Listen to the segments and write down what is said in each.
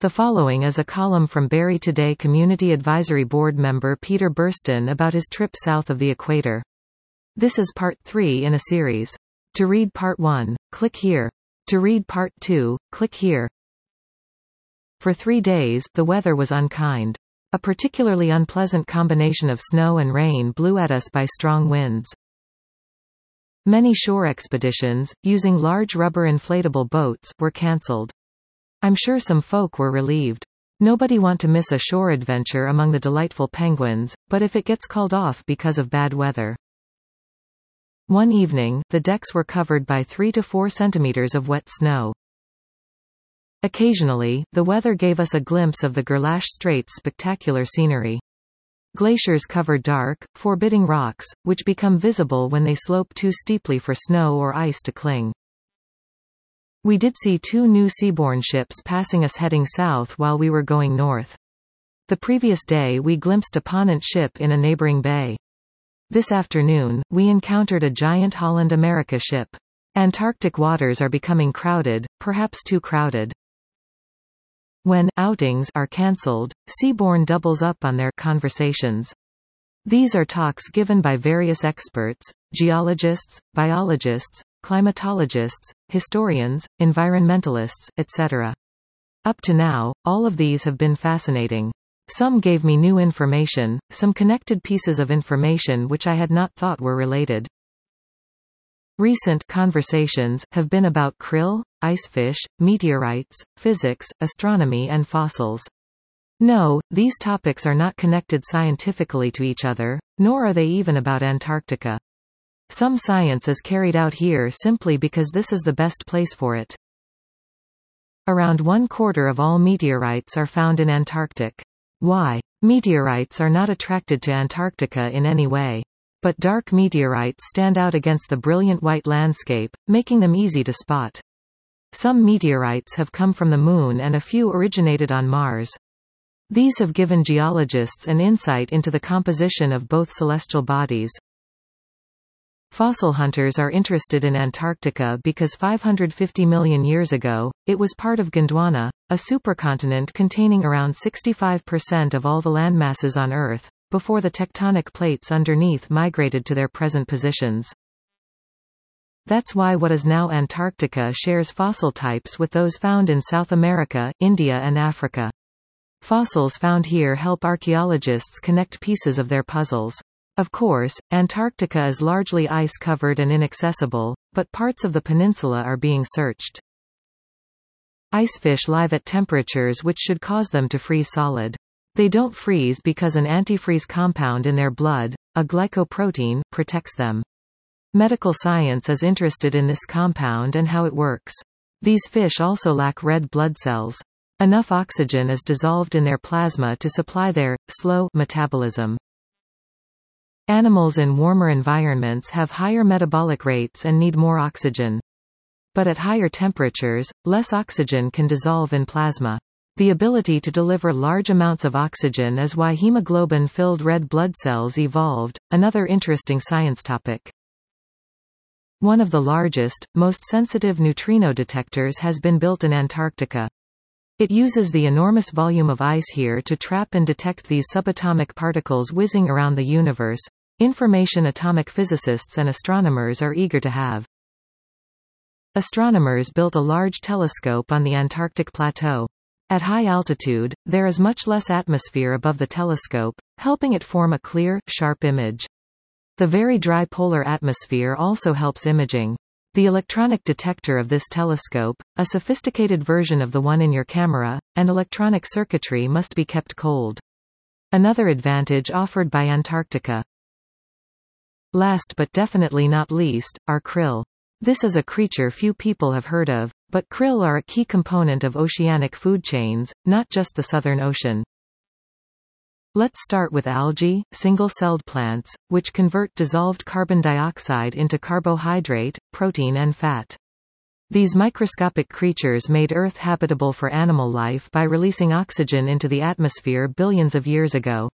The following is a column from Barrie Today Community Advisory Board member Peter Burston about his trip south of the equator. This is part 3 in a series. To read part 1, click here. To read part 2, click here. For 3 days, the weather was unkind. A particularly unpleasant combination of snow and rain blew at us by strong winds. Many shore expeditions, using large rubber inflatable boats, were cancelled. I'm sure some folk were relieved. Nobody want to miss a shore adventure among the delightful penguins, but if it gets called off because of bad weather. One evening, the decks were covered by 3 to 4 centimeters of wet snow. Occasionally, the weather gave us a glimpse of the Gerlache Straits' spectacular scenery. Glaciers cover dark, forbidding rocks, which become visible when they slope too steeply for snow or ice to cling. We did see 2 new seaborne ships passing us heading south while we were going north. The previous day we glimpsed a Ponant ship in a neighboring bay. This afternoon, we encountered a giant Holland America ship. Antarctic waters are becoming crowded, perhaps too crowded. When outings are cancelled, Seabourn doubles up on their conversations. These are talks given by various experts, geologists, biologists, climatologists, historians, environmentalists, etc. Up to now, all of these have been fascinating. Some gave me new information, some connected pieces of information which I had not thought were related. Recent conversations have been about krill, icefish, meteorites, physics, astronomy and fossils. No, these topics are not connected scientifically to each other, nor are they even about Antarctica. Some science is carried out here simply because this is the best place for it. Around 1/4 of all meteorites are found in Antarctic. Why? Meteorites are not attracted to Antarctica in any way. But dark meteorites stand out against the brilliant white landscape, making them easy to spot. Some meteorites have come from the Moon and a few originated on Mars. These have given geologists an insight into the composition of both celestial bodies. Fossil hunters are interested in Antarctica because 550 million years ago, it was part of Gondwana, a supercontinent containing around 65% of all the landmasses on Earth, before the tectonic plates underneath migrated to their present positions. That's why what is now Antarctica shares fossil types with those found in South America, India and Africa. Fossils found here help archaeologists connect pieces of their puzzles. Of course, Antarctica is largely ice-covered and inaccessible, but parts of the peninsula are being searched. Icefish live at temperatures which should cause them to freeze solid. They don't freeze because an antifreeze compound in their blood, a glycoprotein, protects them. Medical science is interested in this compound and how it works. These fish also lack red blood cells. Enough oxygen is dissolved in their plasma to supply their slow metabolism. Animals in warmer environments have higher metabolic rates and need more oxygen. But at higher temperatures, less oxygen can dissolve in plasma. The ability to deliver large amounts of oxygen is why hemoglobin-filled red blood cells evolved, another interesting science topic. One of the largest, most sensitive neutrino detectors has been built in Antarctica. It uses the enormous volume of ice here to trap and detect these subatomic particles whizzing around the universe, information atomic physicists and astronomers are eager to have. Astronomers built a large telescope on the Antarctic plateau. At high altitude, there is much less atmosphere above the telescope, helping it form a clear, sharp image. The very dry polar atmosphere also helps imaging. The electronic detector of this telescope, a sophisticated version of the one in your camera, and electronic circuitry must be kept cold. Another advantage offered by Antarctica. Last but definitely not least, are krill. This is a creature few people have heard of, but krill are a key component of oceanic food chains, not just the Southern Ocean. Let's start with algae, single-celled plants, which convert dissolved carbon dioxide into carbohydrate, protein and fat. These microscopic creatures made Earth habitable for animal life by releasing oxygen into the atmosphere billions of years ago.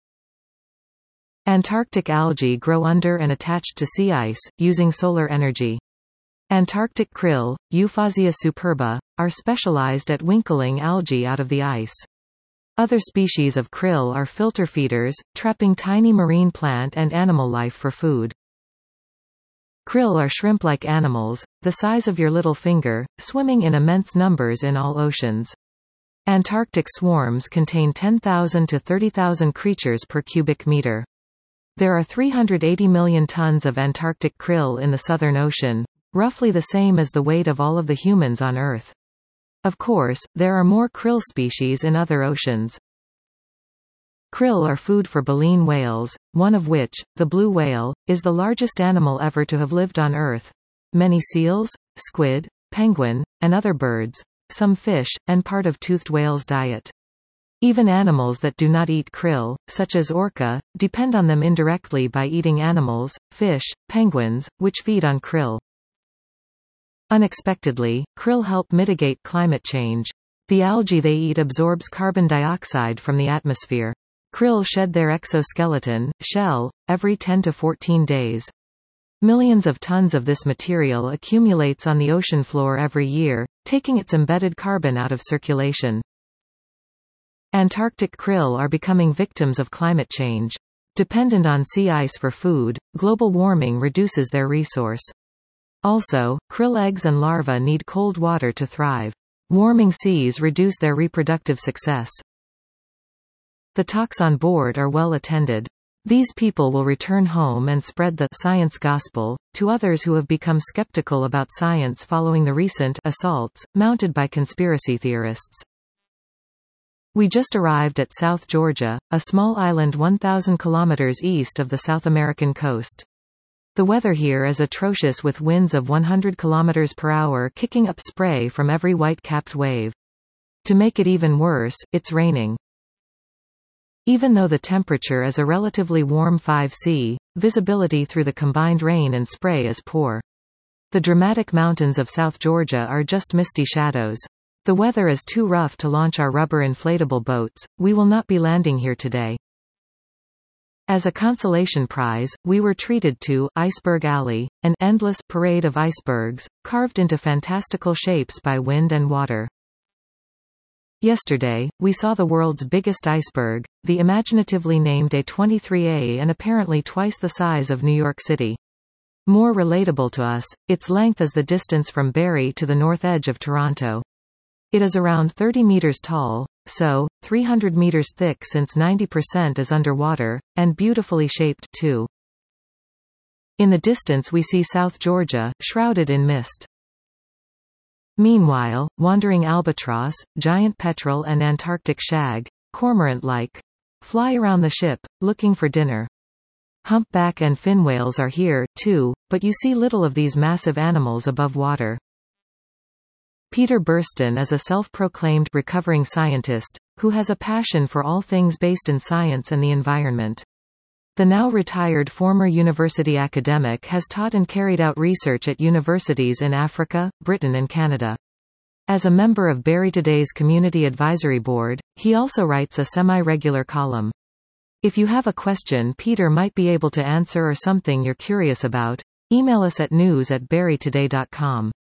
Antarctic algae grow under and attached to sea ice, using solar energy. Antarctic krill, Euphausia superba, are specialized at winkling algae out of the ice. Other species of krill are filter feeders, trapping tiny marine plant and animal life for food. Krill are shrimp-like animals, the size of your little finger, swimming in immense numbers in all oceans. Antarctic swarms contain 10,000 to 30,000 creatures per cubic meter. There are 380 million tons of Antarctic krill in the Southern Ocean, roughly the same as the weight of all of the humans on Earth. Of course, there are more krill species in other oceans. Krill are food for baleen whales, one of which, the blue whale, is the largest animal ever to have lived on Earth. Many seals, squid, penguin, and other birds, some fish, and part of toothed whales' diet. Even animals that do not eat krill, such as orca, depend on them indirectly by eating animals, fish, penguins, which feed on krill. Unexpectedly, krill help mitigate climate change. The algae they eat absorbs carbon dioxide from the atmosphere. Krill shed their exoskeleton, shell, every 10 to 14 days. Millions of tons of this material accumulates on the ocean floor every year, taking its embedded carbon out of circulation. Antarctic krill are becoming victims of climate change. Dependent on sea ice for food, global warming reduces their resource. Also, krill eggs and larvae need cold water to thrive. Warming seas reduce their reproductive success. The talks on board are well attended. These people will return home and spread the science gospel to others who have become skeptical about science following the recent assaults mounted by conspiracy theorists. We just arrived at South Georgia, a small island 1,000 kilometers east of the South American coast. The weather here is atrocious with winds of 100 kilometers per hour kicking up spray from every white-capped wave. To make it even worse, it's raining. Even though the temperature is a relatively warm 5°C, visibility through the combined rain and spray is poor. The dramatic mountains of South Georgia are just misty shadows. The weather is too rough to launch our rubber inflatable boats. We will not be landing here today. As a consolation prize, we were treated to Iceberg Alley, an endless parade of icebergs, carved into fantastical shapes by wind and water. Yesterday, we saw the world's biggest iceberg, the imaginatively named A23A and apparently twice the size of New York City. More relatable to us, its length is the distance from Barrie to the north edge of Toronto. It is around 30 meters tall, so, 300 meters thick since 90% is underwater, and beautifully shaped, too. In the distance we see South Georgia, shrouded in mist. Meanwhile, wandering albatross, giant petrel and Antarctic shag, cormorant-like, fly around the ship, looking for dinner. Humpback and fin whales are here, too, but you see little of these massive animals above water. Peter Burston is a self-proclaimed recovering scientist, who has a passion for all things based in science and the environment. The now retired former university academic has taught and carried out research at universities in Africa, Britain and Canada. As a member of Barrie Today's Community Advisory Board, he also writes a semi-regular column. If you have a question Peter might be able to answer or something you're curious about, email us at news@barrietoday.com.